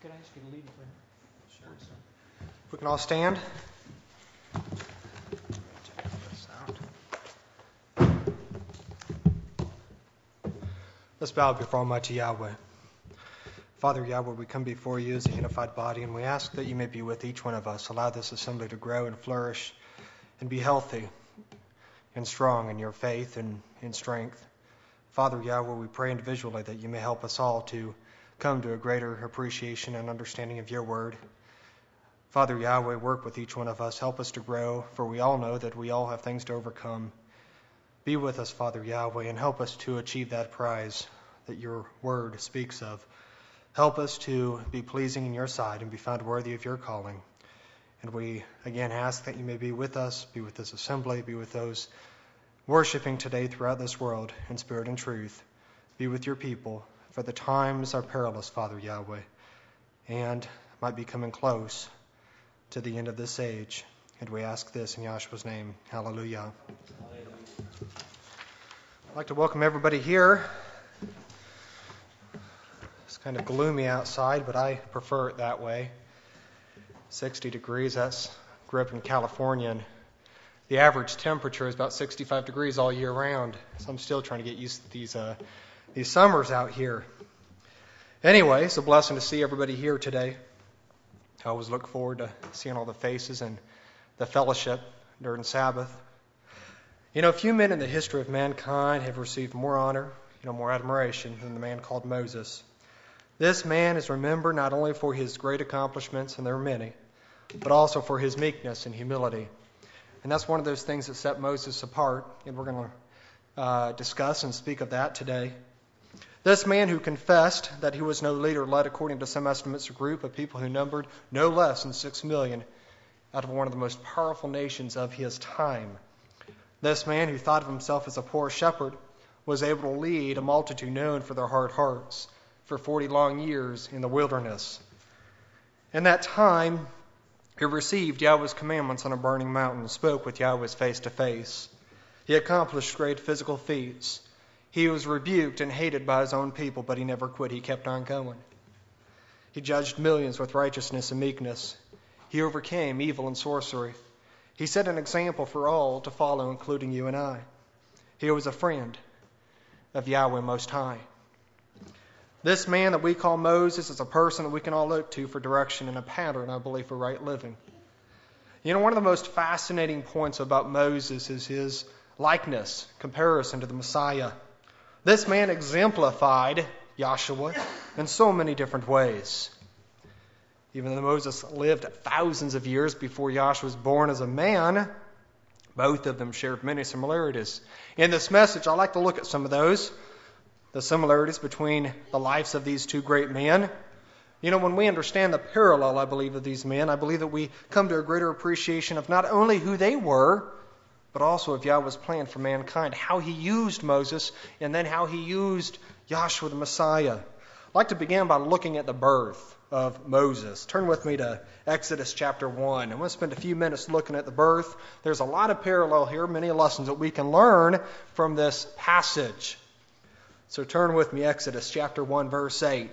Could I ask you to lead a prayer? Sure. If we can all stand. Let's bow before Almighty Yahweh. Father Yahweh, we come before you as a unified body, and we ask that you may be with each one of us. Allow this assembly to grow and flourish and be healthy and strong in your faith and in strength. Father Yahweh, we pray individually that you may help us all to come to a greater appreciation and understanding of your word. Father Yahweh, work with each one of us. Help us to grow, for we all know that we all have things to overcome. Be with us, Father Yahweh, and help us to achieve that prize that your word speaks of. Help us to be pleasing in your sight and be found worthy of your calling. And we again ask that you may be with us, be with this assembly, be with those worshiping today throughout this world in spirit and truth. Be with your people, for the times are perilous, Father Yahweh, and might be coming close to the end of this age. And we ask this in Yahshua's name. Hallelujah. I'd like to welcome everybody here. It's kind of gloomy outside, but I prefer it that way. 60 degrees, grew up in California, and the average temperature is about 65 degrees all year round. So I'm still trying to get used to these summers out here. Anyway, it's a blessing to see everybody here today. I always look forward to seeing all the faces and the fellowship during Sabbath. You know, few men in the history of mankind have received more honor, more admiration than the man called Moses. This man is remembered not only for his great accomplishments, and there are many, but also for his meekness and humility. And that's one of those things that set Moses apart, and we're going to discuss and speak of that today. This man who confessed that he was no leader led, according to some estimates, a group of people who numbered no less than 6 million out of one of the most powerful nations of his time. This man who thought of himself as a poor shepherd was able to lead a multitude known for their hard hearts for 40 long years in the wilderness. In that time, he received Yahweh's commandments on a burning mountain and spoke with Yahweh's face to face. He accomplished great physical feats. He was rebuked and hated by his own people, but he never quit. He kept on going. He judged millions with righteousness and meekness. He overcame evil and sorcery. He set an example for all to follow, including you and I. He was a friend of Yahweh Most High. This man that we call Moses is a person that we can all look to for direction and a pattern, I believe, for right living. You know, one of the most fascinating points about Moses is his likeness, comparison to the Messiah. This man exemplified Yahshua in so many different ways. Even though Moses lived thousands of years before Yahshua was born as a man, both of them shared many similarities. In this message, I'd like to look at some of those, the similarities between the lives of these two great men. You know, when we understand the parallel, I believe, of these men, I believe that we come to a greater appreciation of not only who they were, but also of Yahweh's plan for mankind, how he used Moses, and then how he used Yahshua the Messiah. I'd like to begin by looking at the birth of Moses. Turn with me to Exodus chapter 1. I'm going to spend a few minutes looking at the birth. There's a lot of parallel here, many lessons that we can learn from this passage. So turn with me, Exodus chapter 1, verse 8.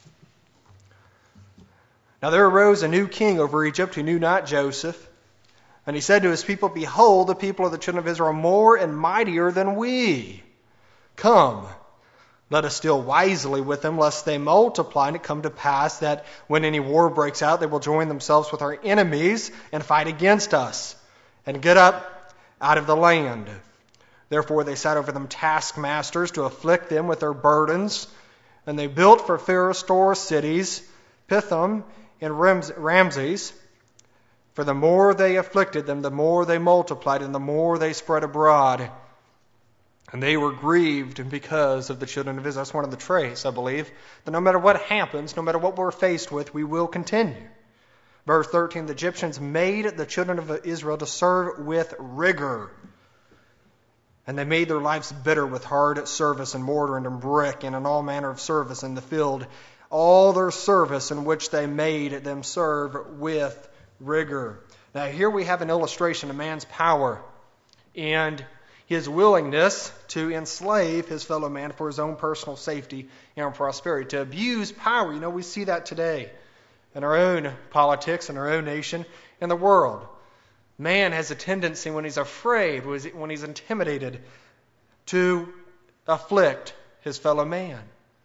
Now there arose a new king over Egypt who knew not Joseph. And he said to his people, Behold, the people of the children of Israel are more and mightier than we. Come, let us deal wisely with them, lest they multiply, and it come to pass that when any war breaks out, they will join themselves with our enemies and fight against us, and get up out of the land. Therefore they set over them taskmasters to afflict them with their burdens. And they built for Pharaoh store cities, Pithom and Ramses. For the more they afflicted them, the more they multiplied, and the more they spread abroad. And they were grieved because of the children of Israel. That's one of the traits, I believe, that no matter what happens, no matter what we're faced with, we will continue. Verse 13, the Egyptians made the children of Israel to serve with rigor. And they made their lives bitter with hard service in mortar and in brick and in all manner of service in the field. All their service in which they made them serve with rigor. Now here we have an illustration of man's power and his willingness to enslave his fellow man for his own personal safety and prosperity, to abuse power. You know, we see that today. in our own politics, in our own nation, in the world. Man has a tendency when he's afraid, when he's intimidated, to afflict his fellow man.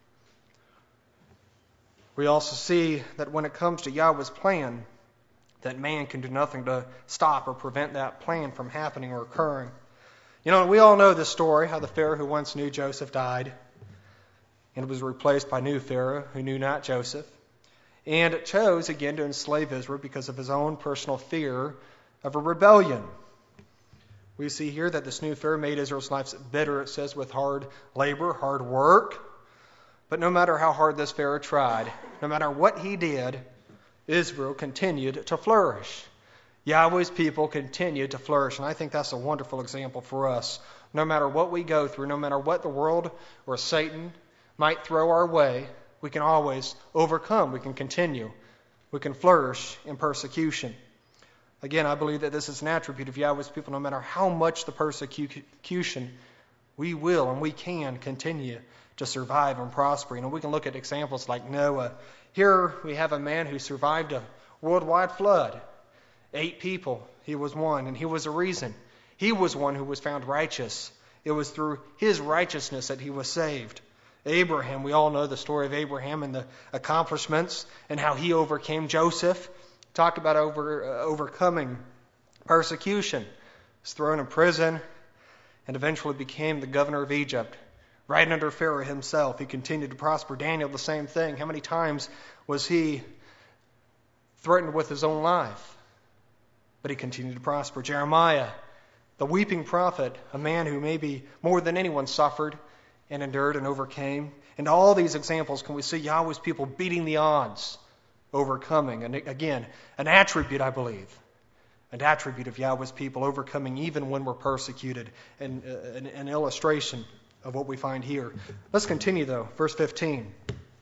We also see that when it comes to Yahweh's plan, that man can do nothing to stop or prevent that plan from happening or occurring. We all know the story, how the Pharaoh who once knew Joseph died and was replaced by a new Pharaoh who knew not Joseph, and chose again to enslave Israel because of his own personal fear of a rebellion. We see here that this new Pharaoh made Israel's lives bitter, it says, with hard labor, hard work. But no matter how hard this Pharaoh tried, no matter what he did, Israel continued to flourish. Yahweh's people continued to flourish. And I think that's a wonderful example for us. No matter what we go through, no matter what the world or Satan might throw our way, we can always overcome. We can continue. We can flourish in persecution. Again, I believe that this is an attribute of Yahweh's people. No matter how much the persecution, we will and we can continue to survive and prosper. We can look at examples like Noah. Here we have a man who survived a worldwide flood. 8 people, he was one, and he was a reason. He was one who was found righteous. It was through his righteousness that he was saved. Abraham, we all know the story of Abraham and the accomplishments and how he overcame Joseph. Talk about overcoming persecution. He was thrown in prison and eventually became the governor of Egypt. Right under Pharaoh himself, he continued to prosper. Daniel, the same thing. How many times was he threatened with his own life? But he continued to prosper. Jeremiah, the weeping prophet, a man who maybe more than anyone suffered and endured and overcame. And all these examples can we see Yahweh's people beating the odds, overcoming. And again, an attribute, I believe, an attribute of Yahweh's people, overcoming even when we're persecuted. And an illustration of what we find here. Let's continue though. Verse 15.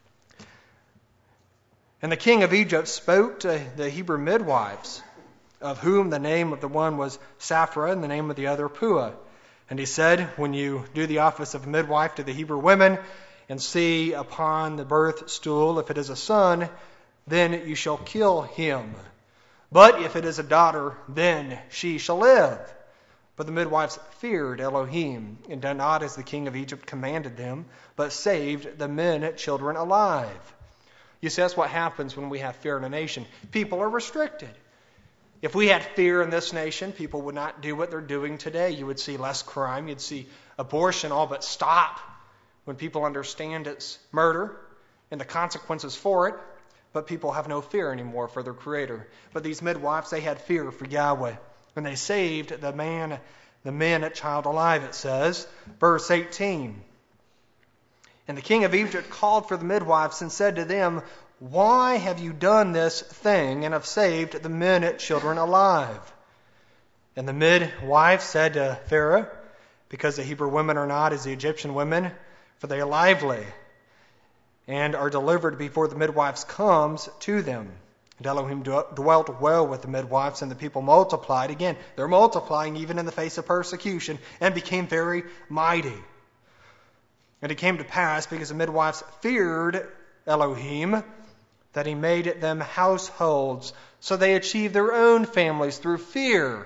And the king of Egypt spoke to the Hebrew midwives, of whom the name of the one was Sapphira and the name of the other Puah. And he said, when you do the office of midwife to the Hebrew women and see upon the birth stool, if it is a son, then you shall kill him. But if it is a daughter, then she shall live. But the midwives feared Elohim and did not as the king of Egypt commanded them, but saved the men and children alive. You see, that's what happens when we have fear in a nation. People are restricted. If we had fear in this nation, people would not do what they're doing today. You would see less crime. You'd see abortion all but stop when people understand it's murder and the consequences for it. But people have no fear anymore for their Creator. But these midwives, they had fear for Yahweh. And they saved the men and child alive, it says. Verse 18. And the king of Egypt called for the midwives and said to them, why have you done this thing and have saved the men and children alive? And the midwife said to Pharaoh, because the Hebrew women are not as the Egyptian women, for they are lively, and are delivered before the midwives comes to them. And Elohim dwelt well with the midwives, and the people multiplied. Again, they're multiplying even in the face of persecution, and became very mighty. And it came to pass, because the midwives feared Elohim, that he made them households. So they achieved their own families through fear.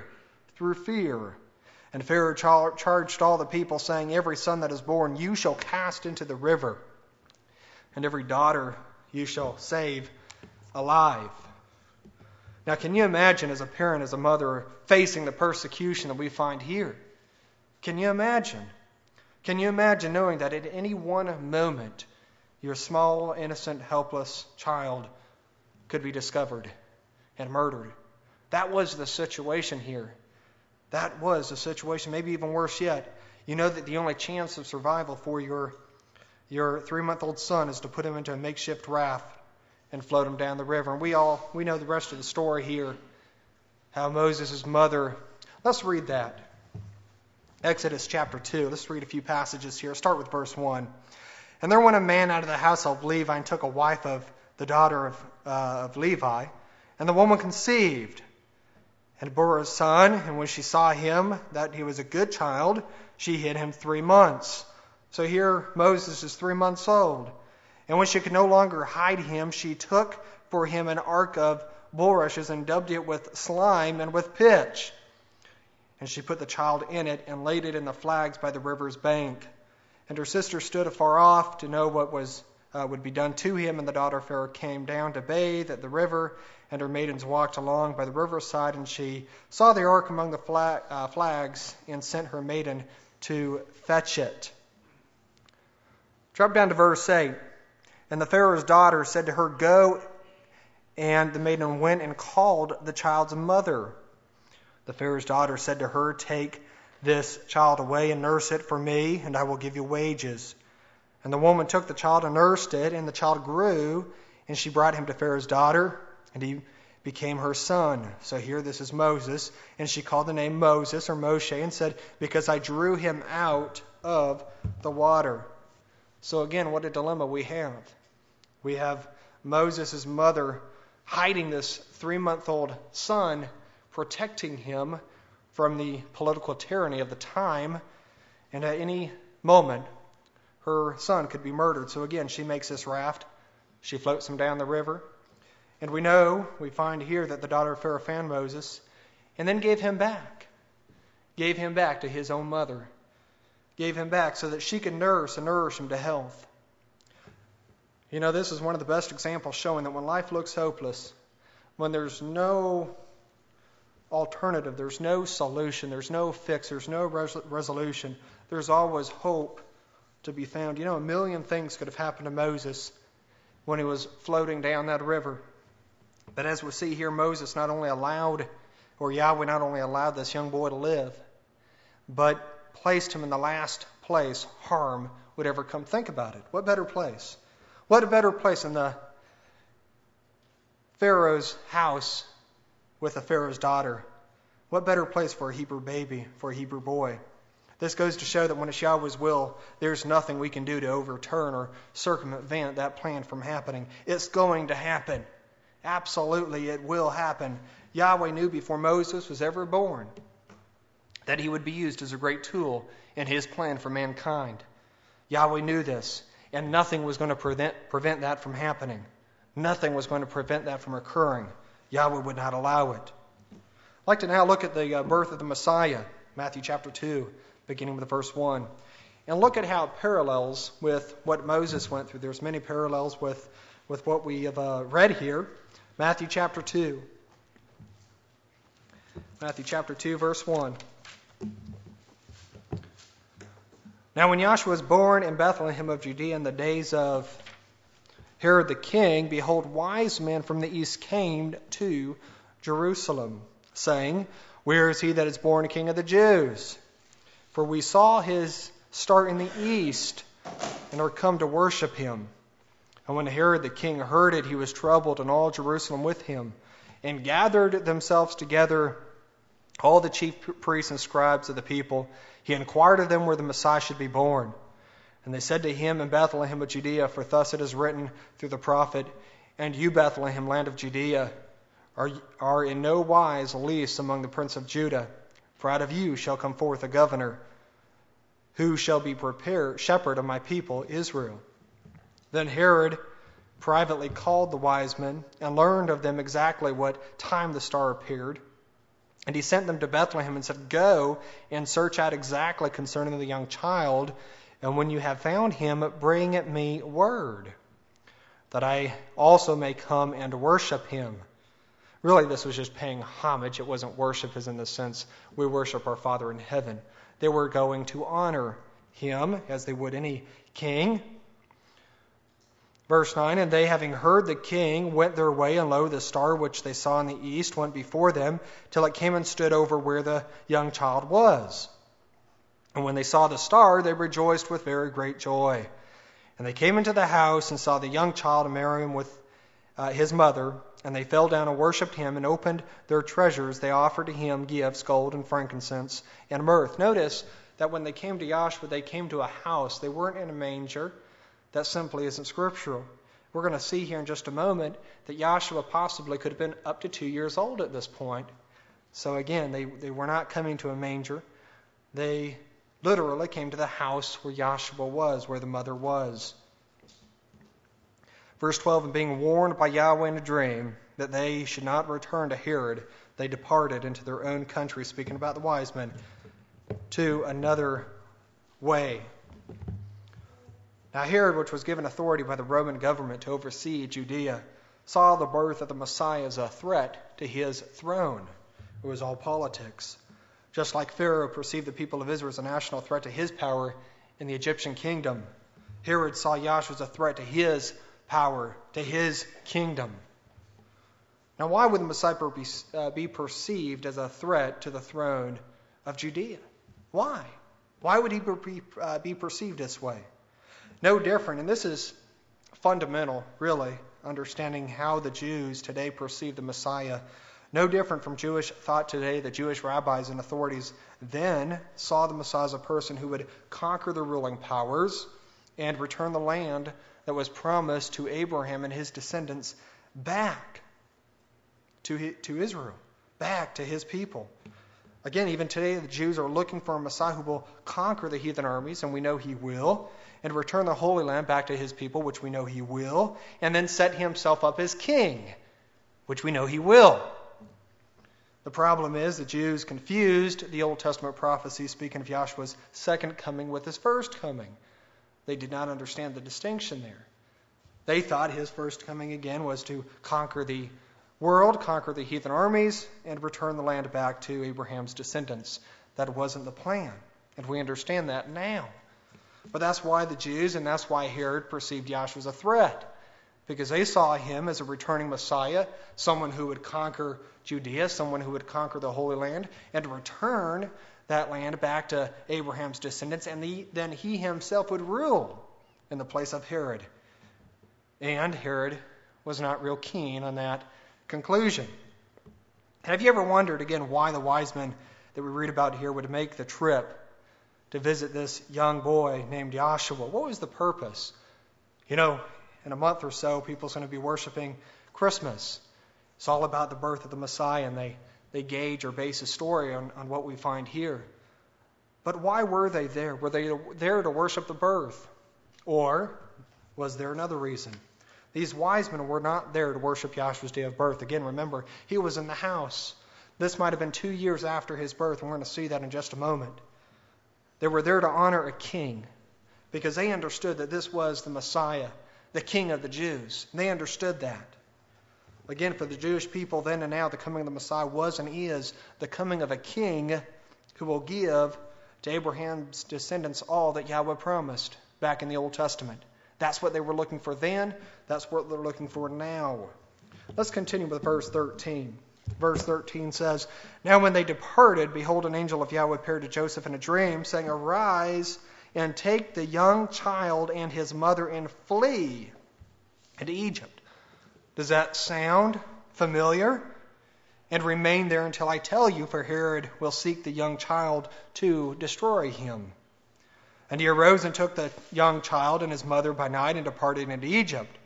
And Pharaoh charged all the people, saying, every son that is born you shall cast into the river, and every daughter you shall save alive. Now, can you imagine as a parent, as a mother, facing the persecution that we find here? Can you imagine? Can you imagine knowing that at any one moment, your small, innocent, helpless child could be discovered and murdered? That was the situation here. That was the situation. Maybe even worse yet. You know that the only chance of survival for your 3-month-old son is to put him into a makeshift raft and float him down the river. And we know the rest of the story here. How Moses' mother. Let's read that. Exodus chapter 2. Let's read a few passages here. Start with verse 1. And there went a man out of the household of Levi and took a wife of the daughter of Levi. And the woman conceived and bore a son. And when she saw him, that he was a good child, she hid him 3 months. So here Moses is 3 months old. And when she could no longer hide him, she took for him an ark of bulrushes and daubed it with slime and with pitch. And she put the child in it and laid it in the flags by the river's bank. And her sister stood afar off to know what would be done to him. And the daughter of Pharaoh came down to bathe at the river, and her maidens walked along by the riverside. And she saw the ark among the flags and sent her maiden to fetch it. Drop down to verse 8. And the Pharaoh's daughter said to her, Go. And the maiden went and called the child's mother. The Pharaoh's daughter said to her, Take this child away and nurse it for me, and I will give you wages. And the woman took the child and nursed it, and the child grew, and she brought him to Pharaoh's daughter, and he became her son. So here this is Moses, and she called the name Moses, or Moshe, and said, Because I drew him out of the water. So again, what a dilemma we have. We have Moses' mother hiding this 3-month-old son, protecting him from the political tyranny of the time, and at any moment, her son could be murdered. So again, she makes this raft. She floats him down the river. And we find here that the daughter of Pharaoh found Moses and then gave him back. Gave him back to his own mother. Gave him back so that she could nurse and nourish him to health. This is one of the best examples showing that when life looks hopeless, when there's no alternative, there's no solution, there's no fix, there's no resolution, there's always hope to be found. A million things could have happened to Moses when he was floating down that river. But as we see here, Yahweh not only allowed this young boy to live, but placed him in the last place harm would ever come. Think about it. What better place? What a better place than the Pharaoh's house with the Pharaoh's daughter. What better place for a Hebrew baby, for a Hebrew boy? This goes to show that when it's Yahweh's will, there's nothing we can do to overturn or circumvent that plan from happening. It's going to happen. Absolutely, it will happen. Yahweh knew before Moses was ever born that he would be used as a great tool in his plan for mankind. Yahweh knew this, and nothing was going to prevent that from happening. Nothing was going to prevent that from occurring. Yahweh would not allow it. I'd like to now look at the birth of the Messiah, Matthew chapter 2, beginning with verse 1. And look at how it parallels with what Moses went through. There's many parallels with what we have read here. Matthew chapter 2. Matthew chapter 2, verse 1. Now when Yahshua was born in Bethlehem of Judea in the days of Herod the king, behold, wise men from the east came to Jerusalem, saying, Where is he that is born King of the Jews? For we saw his star in the east, and are come to worship him. And when Herod the king heard it, he was troubled, and all Jerusalem with him, and gathered themselves together all the chief priests and scribes of the people. He inquired of them where the Messiah should be born. And they said to him, In Bethlehem of Judea, for thus it is written through the prophet, And you, Bethlehem, land of Judea, are in no wise least among the prince of Judah. For out of you shall come forth a governor, who shall be shepherd of my people Israel. Then Herod privately called the wise men, and learned of them exactly what time the star appeared. And he sent them to Bethlehem and said, Go and search out exactly concerning the young child, and when you have found him, bring me word, that I also may come and worship him. Really, this was just paying homage. It wasn't worship as in the sense we worship our Father in heaven. They were going to honor him as they would any king. Verse 9, And they, having heard the king, went their way, and lo, the star which they saw in the east went before them, till it came and stood over where the young child was. And when they saw the star, they rejoiced with very great joy. And they came into the house, and saw the young child, and Mary with his mother, and they fell down and worshipped him, and opened their treasures. They offered to him gifts, gold and frankincense and myrrh. Notice that when they came to Yahshua, they came to a house. They weren't in a manger. That simply isn't scriptural. We're going to see here in just a moment that Yahshua possibly could have been up to 2 years old at this point. So again, they were not coming to a manger. They literally came to the house where Yahshua was, where the mother was. Verse 12, and being warned by Yahweh in a dream that they should not return to Herod, they departed into their own country, speaking about the wise men, to another way. Now Herod, which was given authority by the Roman government to oversee Judea, saw the birth of the Messiah as a threat to his throne. It was all politics. Just like Pharaoh perceived the people of Israel as a national threat to his power in the Egyptian kingdom, Herod saw Yahshua as a threat to his power, to his kingdom. Now, why would the Messiah be perceived as a threat to the throne of Judea? Why? Why would he be perceived this way? No different, and this is fundamental, really, understanding how the Jews today perceive the Messiah. No different from Jewish thought today. The Jewish rabbis and authorities then saw the Messiah as a person who would conquer the ruling powers and return the land that was promised to Abraham and his descendants back to Israel, back to his people. Again, even today, the Jews are looking for a Messiah who will conquer the heathen armies, and we know he will, and return the Holy Land back to his people, which we know he will, and then set himself up as king, which we know he will. The problem is the Jews confused the Old Testament prophecy speaking of Yahshua's second coming with his first coming. They did not understand the distinction there. They thought his first coming again was to conquer the world, conquer the heathen armies, and return the land back to Abraham's descendants. That wasn't the plan, and we understand that now. But that's why the Jews, and that's why Herod perceived Yahshua as a threat, because they saw him as a returning Messiah, someone who would conquer Judea, someone who would conquer the Holy Land, and return that land back to Abraham's descendants, and then he himself would rule in the place of Herod. And Herod was not real keen on that conclusion. Have you ever wondered, again, why the wise men that we read about here would make the trip to visit this young boy named Yahshua? What was the purpose? You know, in a month or so, people's going to be worshiping Christmas. It's all about the birth of the Messiah, and they gauge or base a story on what we find here. But why were they there? Were they there to worship the birth? Or was there another reason? These wise men were not there to worship Yahshua's day of birth. Again, remember, he was in the house. This might have been 2 years after his birth, and we're going to see that in just a moment. They were there to honor a king, because they understood that this was the Messiah, the King of the Jews. And they understood that. Again, for the Jewish people then and now, the coming of the Messiah was and is the coming of a king who will give to Abraham's descendants all that Yahweh promised back in the Old Testament. That's what they were looking for then. That's what they're looking for now. Let's continue with verse 13. Verse 13 says, Now when they departed, behold, an angel of Yahweh appeared to Joseph in a dream, saying, Arise and take the young child and his mother and flee into Egypt. Does that sound familiar? And remain there until I tell you, for Herod will seek the young child to destroy him. And he arose and took the young child and his mother by night and departed into Egypt,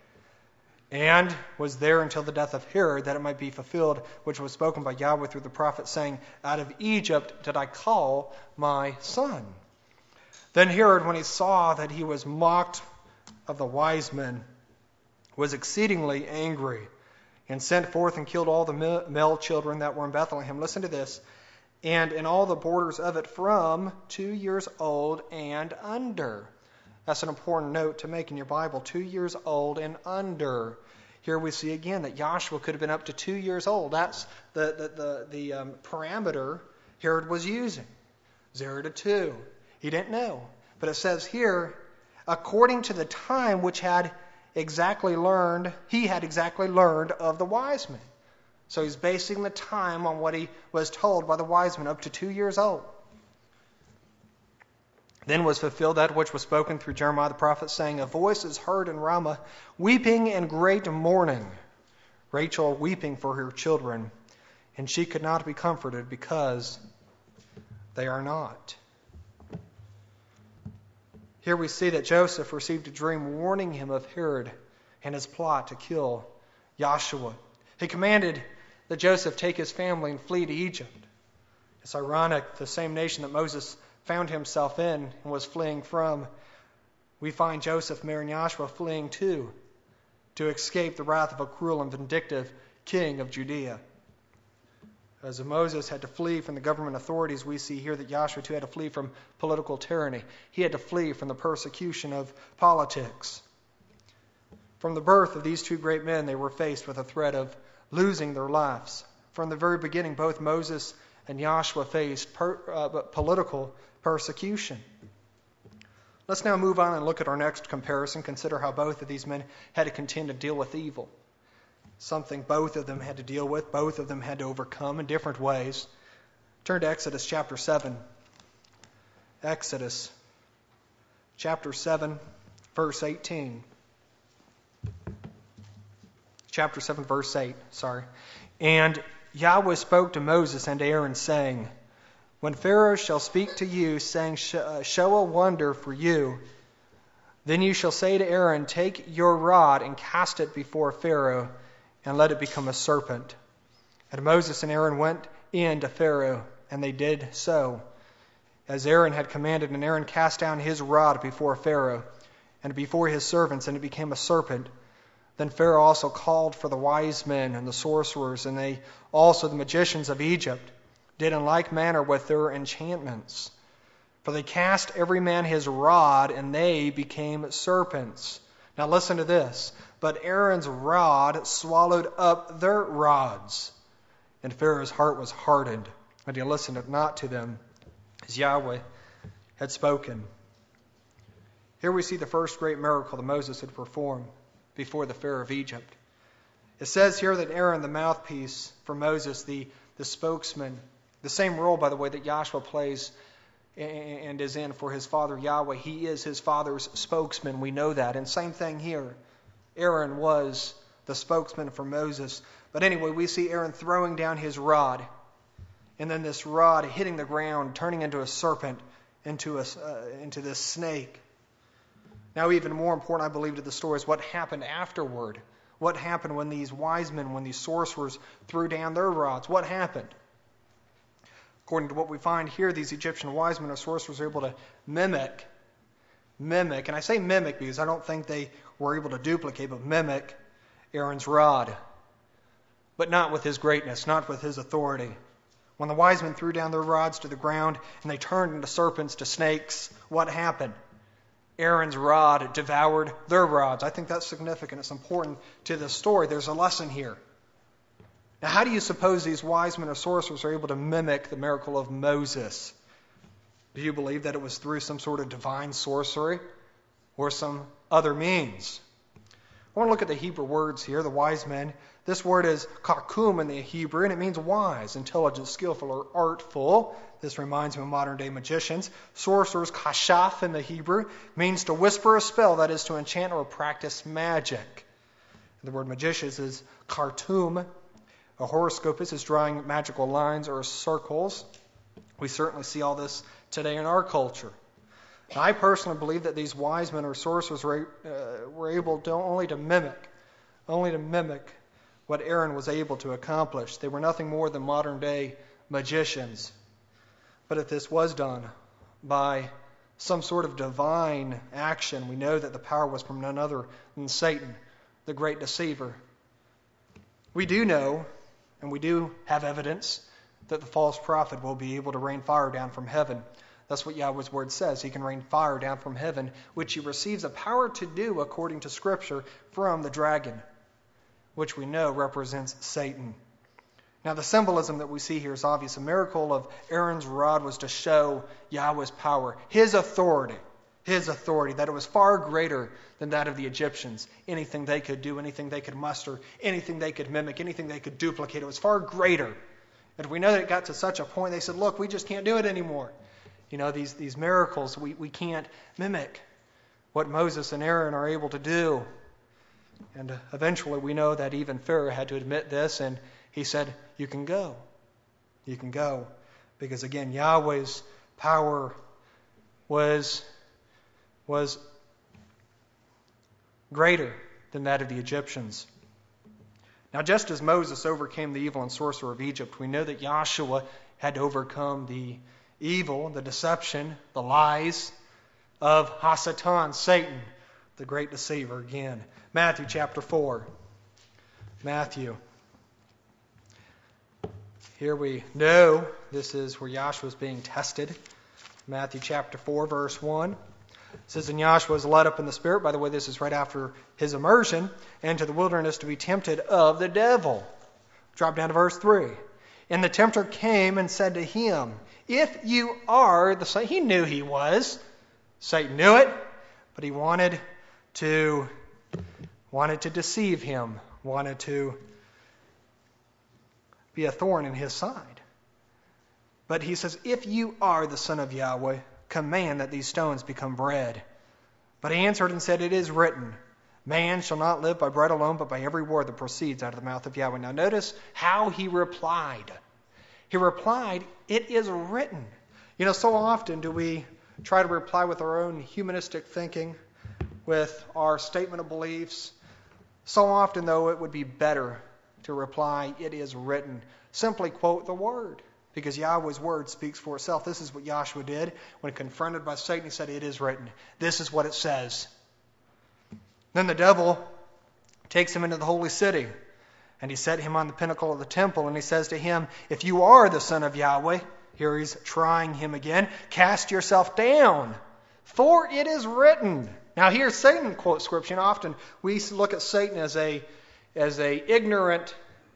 and was there until the death of Herod, that it might be fulfilled, which was spoken by Yahweh through the prophet, saying, Out of Egypt did I call my son. Then Herod, when he saw that he was mocked of the wise men, was exceedingly angry, and sent forth and killed all the male children that were in Bethlehem. Listen to this. And in all the borders of it from 2 years old and under. That's an important note to make in your Bible. 2 years old and under. Here we see again that Yahshua could have been up to 2 years old. That's the parameter Herod was using. 0 to 2. He didn't know. But it says here, according to the time which he had exactly learned of the wise men. So he's basing the time on what he was told by the wise men, up to 2 years old. Then was fulfilled that which was spoken through Jeremiah the prophet, saying, A voice is heard in Ramah, weeping and great mourning. Rachel weeping for her children, and she could not be comforted because they are not. Here we see that Joseph received a dream warning him of Herod and his plot to kill Yahshua. He commanded that Joseph take his family and flee to Egypt. It's ironic, the same nation that Moses found himself in and was fleeing from, we find Joseph marrying Yahshua fleeing to to escape the wrath of a cruel and vindictive king of Judea. As Moses had to flee from the government authorities, we see here that Joshua too had to flee from political tyranny. He had to flee from the persecution of politics. From the birth of these two great men, they were faced with a threat of losing their lives. From the very beginning, both Moses and Joshua faced political persecution. Let's now move on and look at our next comparison. Consider how both of these men had to contend to deal with evil. Something both of them had to deal with, both of them had to overcome in different ways. Turn to Exodus chapter 7. Exodus chapter 7, verse 18. Chapter 7, verse 8, And Yahweh spoke to Moses and Aaron, saying, When Pharaoh shall speak to you, saying, Show a wonder for you, then you shall say to Aaron, Take your rod and cast it before Pharaoh, and let it become a serpent. And Moses and Aaron went in to Pharaoh, and they did so, as Aaron had commanded. And Aaron cast down his rod before Pharaoh, and before his servants, and it became a serpent. Then Pharaoh also called for the wise men and the sorcerers, and they also the magicians of Egypt did in like manner with their enchantments. For they cast every man his rod, and they became serpents. Now listen to this. But Aaron's rod swallowed up their rods. And Pharaoh's heart was hardened, and he listened not to them, as Yahweh had spoken. Here we see the first great miracle that Moses had performed before the Pharaoh of Egypt. It says here that Aaron, the mouthpiece for Moses, the spokesman, the same role, by the way, that Joshua plays and is in for his father Yahweh. He is his father's spokesman. We know that. And same thing here. Aaron was the spokesman for Moses. But anyway, we see Aaron throwing down his rod, and then this rod hitting the ground, turning into a serpent, into this snake. Now, even more important, I believe, to the story is what happened afterward. What happened when these wise men, when these sorcerers threw down their rods? What happened? According to what we find here, these Egyptian wise men or sorcerers were able to mimic, and I say mimic because I don't think they were able to duplicate, but mimic Aaron's rod. But not with his greatness, not with his authority. When the wise men threw down their rods to the ground and they turned into serpents, to snakes, what happened? Aaron's rod devoured their rods. I think that's significant. It's important to this story. There's a lesson here. Now, how do you suppose these wise men or sorcerers are able to mimic the miracle of Moses? Do you believe that it was through some sort of divine sorcery or some other means? I want to look at the Hebrew words here, the wise men. This word is kakum in the Hebrew, and it means wise, intelligent, skillful, or artful. This reminds me of modern-day magicians. Sorcerers, kashaf in the Hebrew, means to whisper a spell, that is to enchant or practice magic. The word magicians is kartum. A horoscopist is drawing magical lines or circles. We certainly see all this today in our culture. Now, I personally believe that these wise men or sorcerers were able to only to mimic what Aaron was able to accomplish. They were nothing more than modern-day magicians. But if this was done by some sort of divine action, we know that the power was from none other than Satan, the great deceiver. We do know, and we do have evidence, that the false prophet will be able to rain fire down from heaven. That's what Yahweh's word says. He can rain fire down from heaven, which he receives a power to do, according to Scripture, from the dragon, which we know represents Satan. Now, the symbolism that we see here is obvious. The miracle of Aaron's rod was to show Yahweh's power, his authority, that it was far greater than that of the Egyptians. Anything they could do, anything they could muster, anything they could mimic, anything they could duplicate, it was far greater. And we know that it got to such a point, they said, look, we just can't do it anymore. You know, these miracles, we can't mimic what Moses and Aaron are able to do. And eventually we know that even Pharaoh had to admit this, and he said, you can go. You can go. Because again, Yahweh's power was greater than that of the Egyptians. Now, just as Moses overcame the evil and sorcerer of Egypt, we know that Joshua had to overcome the evil, the deception, the lies of Hasatan, Satan, the great deceiver again. Matthew chapter 4. Matthew. Here we know this is where Yahshua is being tested. Matthew chapter 4, verse 1. It says, and Yahshua was led up in the Spirit. By the way, this is right after his immersion, into the wilderness to be tempted of the devil. Drop down to verse 3. And the tempter came and said to him, if you are the Son. He knew he was. Satan knew it, but he wanted to deceive him, wanted to be a thorn in his side. But he says, if you are the Son of Yahweh, command that these stones become bread. But he answered and said, it is written, man shall not live by bread alone, but by every word that proceeds out of the mouth of Yahweh. Now notice how he replied. He replied, it is written. You know, so often do we try to reply with our own humanistic thinking, with our statement of beliefs. So often, though, it would be better to reply, it is written. Simply quote the word, because Yahweh's word speaks for itself. This is what Yahshua did when confronted by Satan. He said, it is written. This is what it says. Then the devil takes him into the holy city, and he set him on the pinnacle of the temple, and he says to him, if you are the Son of Yahweh, here he's trying him again, cast yourself down, for it is written. Now here Satan quotes Scripture. And often we look at Satan as a ignorant,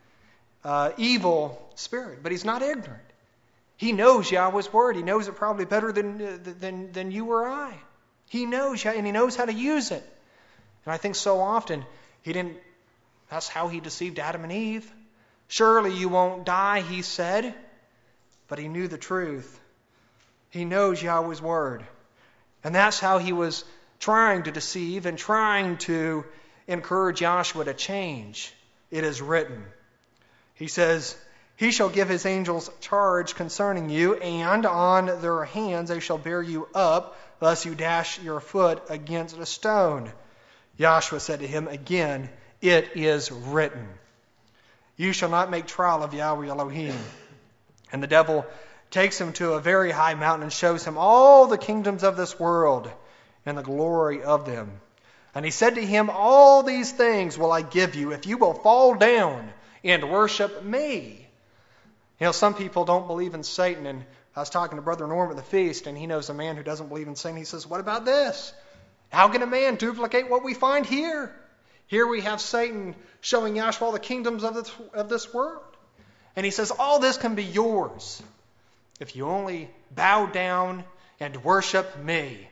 evil spirit, but he's not ignorant. He knows Yahweh's word. He knows it probably better than you or I. He knows, and he knows how to use it. And I think so often that's how he deceived Adam and Eve. Surely you won't die, he said. But he knew the truth. He knows Yahweh's word. And that's how he was trying to deceive and trying to encourage Yahshua to change. It is written. He says, he shall give his angels charge concerning you, and on their hands they shall bear you up, lest you dash your foot against a stone. Yahshua said to him again, it is written. You shall not make trial of Yahweh Elohim. And the devil takes him to a very high mountain and shows him all the kingdoms of this world and the glory of them. And he said to him, all these things will I give you if you will fall down and worship me. You know, some people don't believe in Satan. And I was talking to Brother Norm at the feast, and he knows a man who doesn't believe in Satan. He says, what about this? How can a man duplicate what we find here? Here we have Satan showing Yahshua all the kingdoms of this world. And he says, all this can be yours if you only bow down and worship me.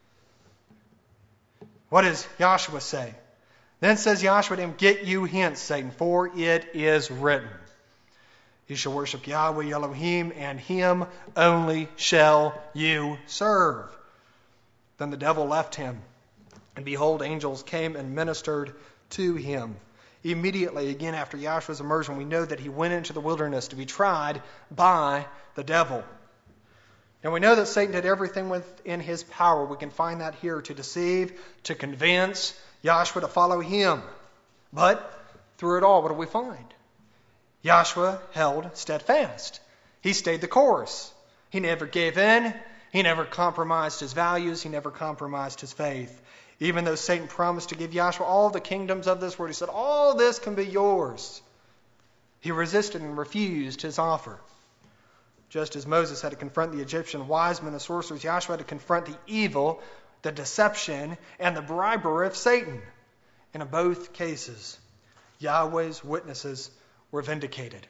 What does Yahshua say? Then says Yahshua to him, get you hence, Satan, for it is written. You shall worship Yahweh Elohim, and him only shall you serve. Then the devil left him, and behold, angels came and ministered to him. Immediately, again after Yahshua's immersion, we know that he went into the wilderness to be tried by the devil. And we know that Satan did everything within his power. We can find that here to deceive, to convince Yahshua to follow him. But through it all, what do we find? Yahshua held steadfast. He stayed the course. He never gave in. He never compromised his values. He never compromised his faith. Even though Satan promised to give Yahshua all the kingdoms of this world, he said, all this can be yours. He resisted and refused his offer. Just as Moses had to confront the Egyptian wise men and sorcerers, Yahshua had to confront the evil, the deception, and the bribery of Satan. And in both cases, Yahweh's witnesses were vindicated.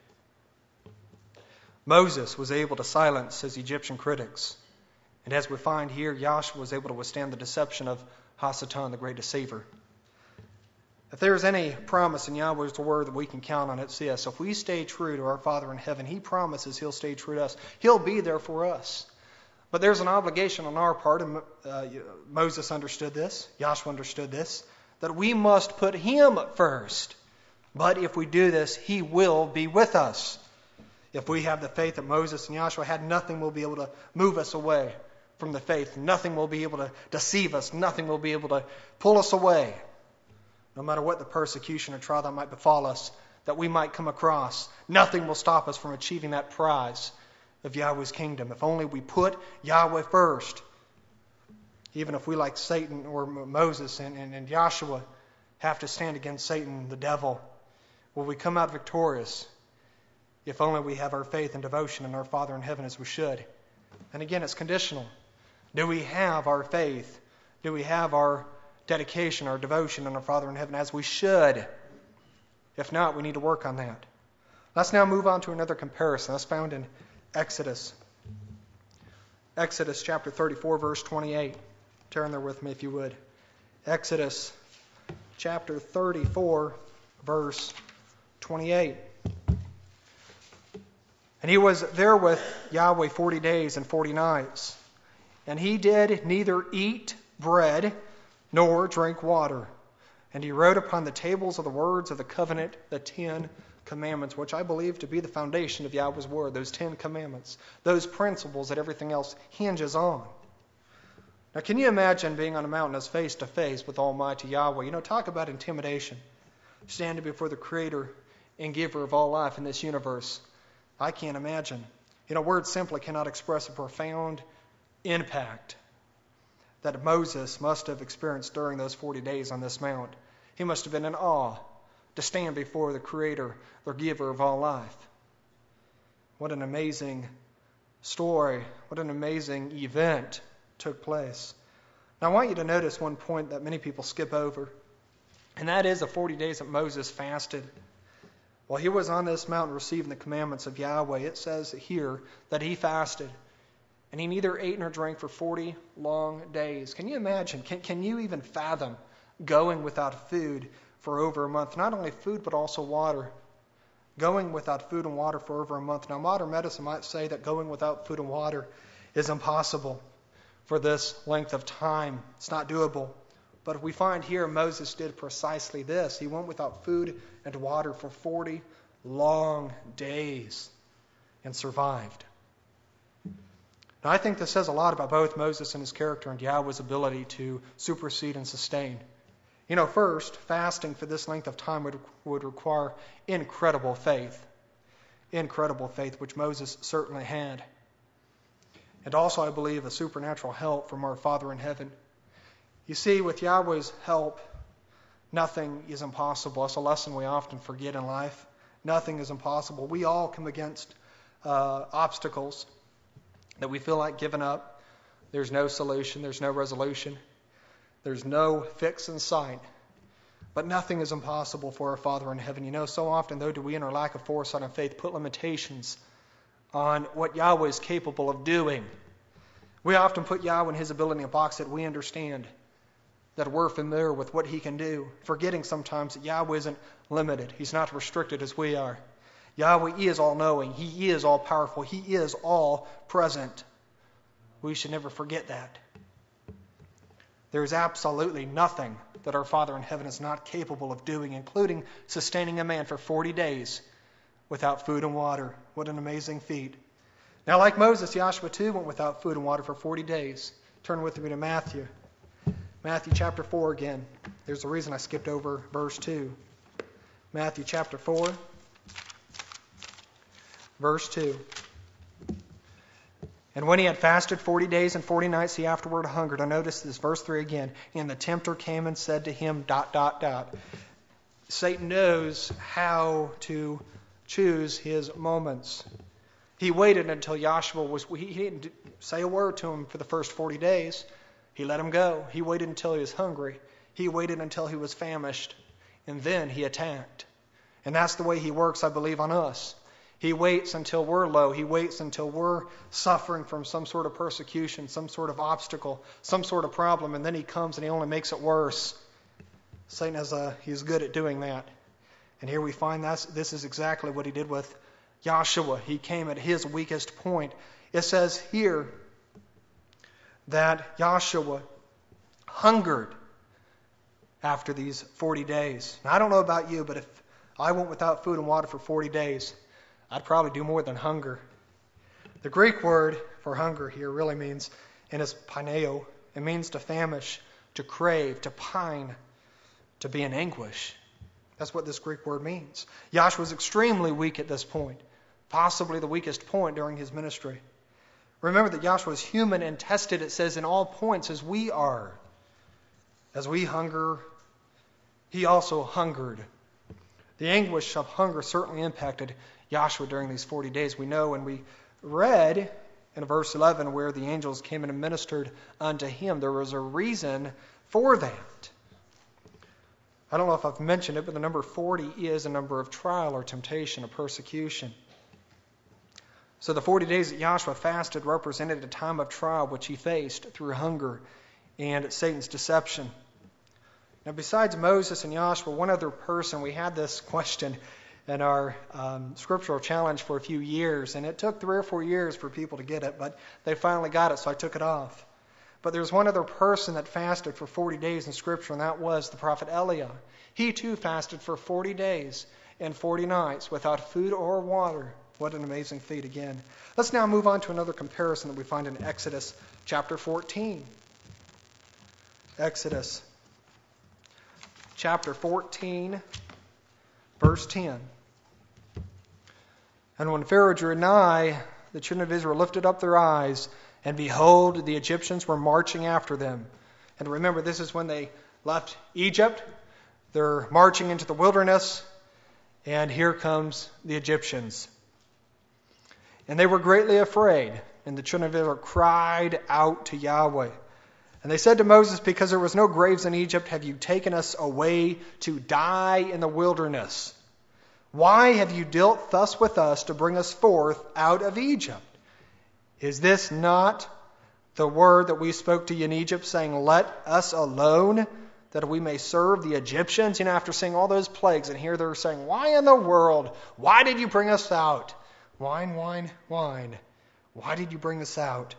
Moses was able to silence his Egyptian critics. And as we find here, Yahshua was able to withstand the deception of Hasatan, the great deceiver. If there is any promise in Yahweh's word that we can count on, it's this. If we stay true to our Father in heaven, he promises he'll stay true to us. He'll be there for us. But there's an obligation on our part, and Moses understood this, Yahshua understood this, that we must put him first. But if we do this, he will be with us. If we have the faith that Moses and Yahshua had, nothing will be able to move us away from the faith. Nothing will be able to deceive us. Nothing will be able to pull us away. No matter what the persecution or trial that might befall us, that we might come across, nothing will stop us from achieving that prize of Yahweh's kingdom. If only we put Yahweh first. Even if we, like Satan or Moses and Joshua, have to stand against Satan, the devil, will we come out victorious if only we have our faith and devotion in our Father in heaven as we should? And again, it's conditional. Do we have our faith? Do we have our dedication, our devotion in our Father in heaven as we should? If not, we need to work on that. Let's now move on to another comparison. That's found in Exodus. Exodus chapter 34, verse 28. Turn there with me if you would. Exodus chapter 34, verse 28. And he was there with Yahweh 40 days and 40 nights. And he did neither eat bread nor drink water. And he wrote upon the tables of the words of the covenant the 10 commandments, which I believe to be the foundation of Yahweh's word, those 10 commandments, those principles that everything else hinges on. Now, can you imagine being on a mountain as face to face with Almighty Yahweh? Talk about intimidation. Standing before the Creator and Giver of all life in this universe. I can't imagine. Words simply cannot express a profound impact that Moses must have experienced during those 40 days on this mount. He must have been in awe to stand before the Creator, the Giver of all life. What an amazing story. What an amazing event took place. Now I want you to notice one point that many people skip over, and that is the 40 days that Moses fasted. While he was on this mountain receiving the commandments of Yahweh, it says here that he fasted. And he neither ate nor drank for 40 long days. Can you imagine? Can you even fathom going without food for over a month? Not only food, but also water. Going without food and water for over a month. Now, modern medicine might say that going without food and water is impossible for this length of time. It's not doable. But we find here Moses did precisely this. He went without food and water for 40 long days and survived. Now, I think this says a lot about both Moses and his character and Yahweh's ability to supersede and sustain. First, fasting for this length of time would require incredible faith. Incredible faith, which Moses certainly had. And also, I believe, a supernatural help from our Father in heaven. You see, with Yahweh's help, nothing is impossible. That's a lesson we often forget in life. Nothing is impossible. We all come against obstacles that we feel like giving up. There's no solution. There's no resolution. There's no fix in sight. But nothing is impossible for our Father in heaven. So often, though, do we, in our lack of foresight and faith, put limitations on what Yahweh is capable of doing. We often put Yahweh and His ability in a box that we understand, that we're familiar with what He can do, forgetting sometimes that Yahweh isn't limited. He's not restricted as we are. Yahweh is all-knowing. He is all-powerful. He is all-present. We should never forget that. There is absolutely nothing that our Father in heaven is not capable of doing, including sustaining a man for 40 days without food and water. What an amazing feat. Now, like Moses, Joshua too went without food and water for 40 days. Turn with me to Matthew. Matthew chapter 4 again. There's a reason I skipped over verse 2. Matthew chapter 4. Verse 2. And when he had fasted 40 days and 40 nights, he afterward hungered. I notice this, verse 3 again. And the tempter came and said to him, ... Satan knows how to choose his moments. He waited until Joshua was... He didn't say a word to him for the first 40 days. He let him go. He waited until he was hungry. He waited until he was famished. And then he attacked. And that's the way he works, I believe, on us. He waits until we're low. He waits until we're suffering from some sort of persecution, some sort of obstacle, some sort of problem, and then he comes and he only makes it worse. Satan he's good at doing that. And here we find this is exactly what he did with Joshua. He came at his weakest point. It says here that Joshua hungered after these 40 days. Now, I don't know about you, but if I went without food and water for 40 days, I'd probably do more than hunger. The Greek word for hunger here really means, and it's pineo. It means to famish, to crave, to pine, to be in anguish. That's what this Greek word means. Joshua was extremely weak at this point, possibly the weakest point during his ministry. Remember that Joshua is human and tested, it says, in all points as we are. As we hunger, he also hungered. The anguish of hunger certainly impacted Joshua during these 40 days. We know, and we read in verse 11 where the angels came and ministered unto him. There was a reason for that. I don't know if I've mentioned it, but the number 40 is a number of trial or temptation or persecution. So the 40 days that Joshua fasted represented a time of trial which he faced through hunger and Satan's deception. Now, besides Moses and Joshua, one other person, we had this question in our scriptural challenge for a few years, and it took 3 or 4 years for people to get it, but they finally got it, so I took it off. But there's one other person that fasted for 40 days in Scripture, and that was the prophet Eliah. He too fasted for 40 days and 40 nights without food or water. What an amazing feat again. Let's now move on to another comparison that we find in Exodus chapter 14. Exodus chapter 14, verse 10. And when Pharaoh drew nigh, the children of Israel lifted up their eyes, and behold, the Egyptians were marching after them. And remember, this is when they left Egypt. They're marching into the wilderness, and here comes the Egyptians. And they were greatly afraid, and the children of Israel cried out to Yahweh. And they said to Moses, because there was no graves in Egypt, have you taken us away to die in the wilderness? Why have you dealt thus with us to bring us forth out of Egypt? Is this not the word that we spoke to you in Egypt, saying, let us alone, that we may serve the Egyptians? After seeing all those plagues, and here they're saying, why in the world? Why did you bring us out? Wine, wine, wine. Why did you bring us out?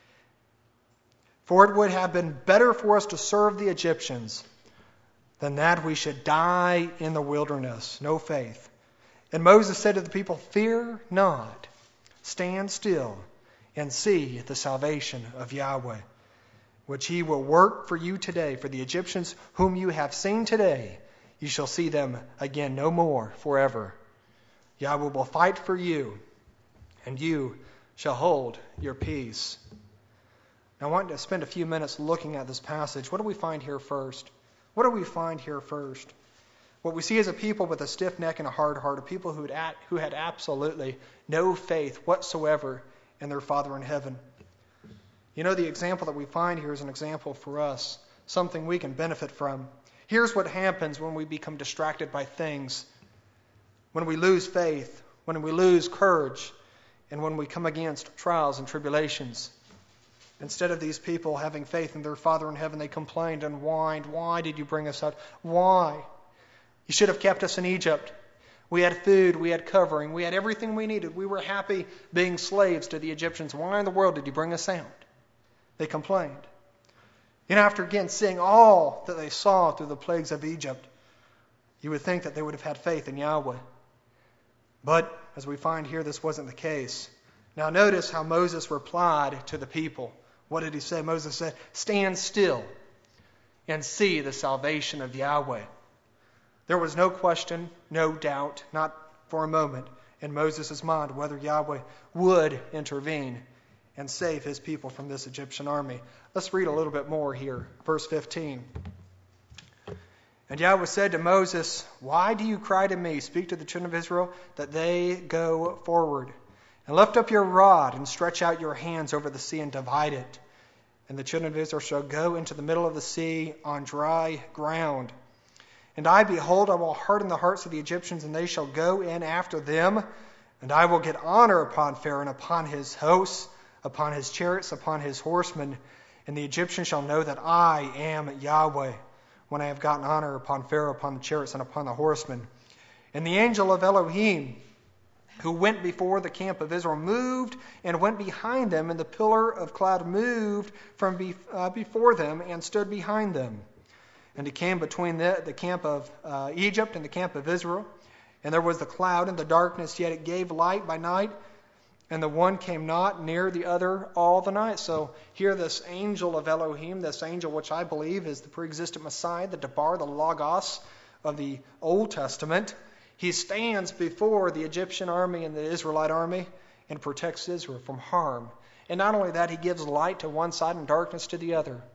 For it would have been better for us to serve the Egyptians than that we should die in the wilderness. No faith. And Moses said to the people, fear not, stand still, and see the salvation of Yahweh, which he will work for you today. For the Egyptians whom you have seen today, you shall see them again no more forever. Yahweh will fight for you, and you shall hold your peace. Now I want to spend a few minutes looking at this passage. What do we find here first? What do we find here first? What we see is a people with a stiff neck and a hard heart, a people who had absolutely no faith whatsoever in their Father in heaven. You know, the example that we find here is an example for us, something we can benefit from. Here's what happens when we become distracted by things, when we lose faith, when we lose courage, and when we come against trials and tribulations. Instead of these people having faith in their Father in heaven, they complained and whined, why did you bring us out? Why? You should have kept us in Egypt. We had food, we had covering, we had everything we needed. We were happy being slaves to the Egyptians. Why in the world did you bring us out? They complained. After again seeing all that they saw through the plagues of Egypt, you would think that they would have had faith in Yahweh. But, as we find here, this wasn't the case. Now notice how Moses replied to the people. What did he say? Moses said, stand still and see the salvation of Yahweh. There was no question, no doubt, not for a moment, in Moses' mind whether Yahweh would intervene and save his people from this Egyptian army. Let's read a little bit more here. Verse 15. And Yahweh said to Moses, why do you cry to me? Speak to the children of Israel that they go forward. And lift up your rod and stretch out your hands over the sea and divide it. And the children of Israel shall go into the middle of the sea on dry ground. And I, behold, I will harden the hearts of the Egyptians, and they shall go in after them. And I will get honor upon Pharaoh and upon his hosts, upon his chariots, upon his horsemen. And the Egyptians shall know that I am Yahweh, when I have gotten honor upon Pharaoh, upon the chariots, and upon the horsemen. And the angel of Elohim, who went before the camp of Israel, moved and went behind them, and the pillar of cloud moved from before them and stood behind them. And it came between the camp of Egypt and the camp of Israel. And there was the cloud and the darkness, yet it gave light by night. And the one came not near the other all the night. So here this angel of Elohim, this angel which I believe is the pre-existent Messiah, the Debar, the Logos of the Old Testament, he stands before the Egyptian army and the Israelite army and protects Israel from harm And not only that, he gives light to one side and darkness to the other.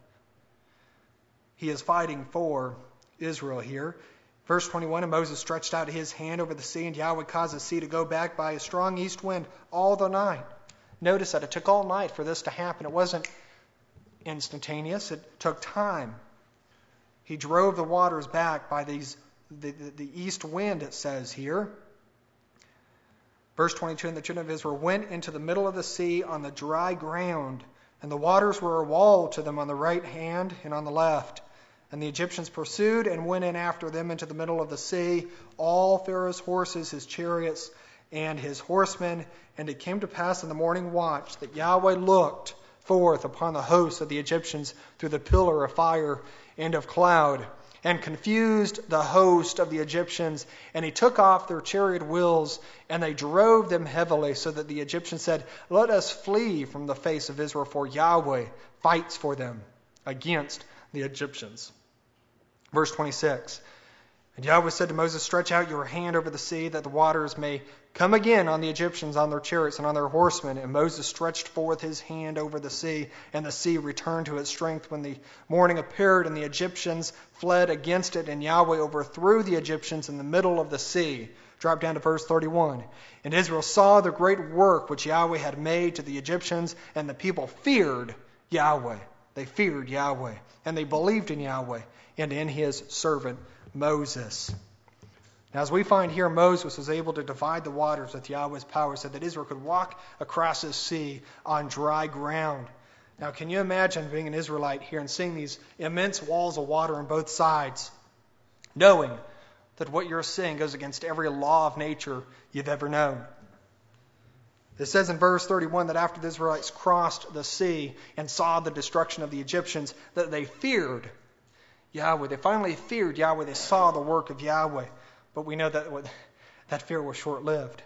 He is fighting for Israel here. Verse 21, and Moses stretched out his hand over the sea, and Yahweh caused the sea to go back by a strong east wind all the night. Notice that it took all night for this to happen. It wasn't instantaneous. It took time. He drove the waters back by the east wind, it says here. Verse 22, and the children of Israel went into the middle of the sea on the dry ground, and the waters were a wall to them on the right hand and on the left. And the Egyptians pursued and went in after them into the middle of the sea, all Pharaoh's horses, his chariots, and his horsemen. And it came to pass in the morning watch that Yahweh looked forth upon the hosts of the Egyptians through the pillar of fire and of cloud, and confused the host of the Egyptians. And he took off their chariot wheels, and they drove them heavily, so that the Egyptians said, let us flee from the face of Israel, for Yahweh fights for them against the Egyptians. Verse 26, and Yahweh said to Moses, stretch out your hand over the sea, that the waters may come again on the Egyptians, on their chariots, and on their horsemen. And Moses stretched forth his hand over the sea, and the sea returned to its strength when the morning appeared, and the Egyptians fled against it, and Yahweh overthrew the Egyptians in the middle of the sea. Drop down to verse 31. And Israel saw the great work which Yahweh had made to the Egyptians, and the people feared Yahweh. They feared Yahweh, and they believed in Yahweh and in his servant Moses. Now, as we find here, Moses was able to divide the waters with Yahweh's power so that Israel could walk across the sea on dry ground. Now, can you imagine being an Israelite here and seeing these immense walls of water on both sides, knowing that what you're seeing goes against every law of nature you've ever known? It says in verse 31 that after the Israelites crossed the sea and saw the destruction of the Egyptians, that they feared Yahweh. They finally feared Yahweh. They saw the work of Yahweh. But we know that fear was short-lived.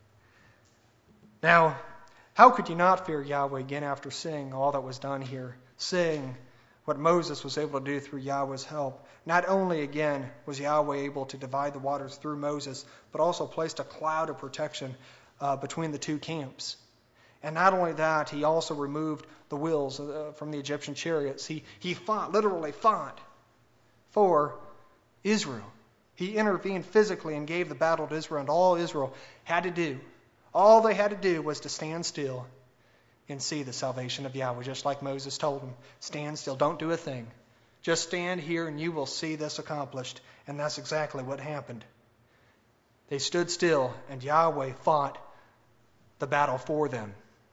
Now, how could you not fear Yahweh again after seeing all that was done here? Seeing what Moses was able to do through Yahweh's help. Not only, again, was Yahweh able to divide the waters through Moses, but also placed a cloud of protection between the two camps. And not only that, he also removed the wheels from the Egyptian chariots. He literally fought for Israel. He intervened physically and gave the battle to Israel, and all Israel had to do, all they had to do was to stand still and see the salvation of Yahweh, just like Moses told them. Stand still, don't do a thing. Just stand here and you will see this accomplished. And that's exactly what happened. They stood still, and Yahweh fought the battle for them.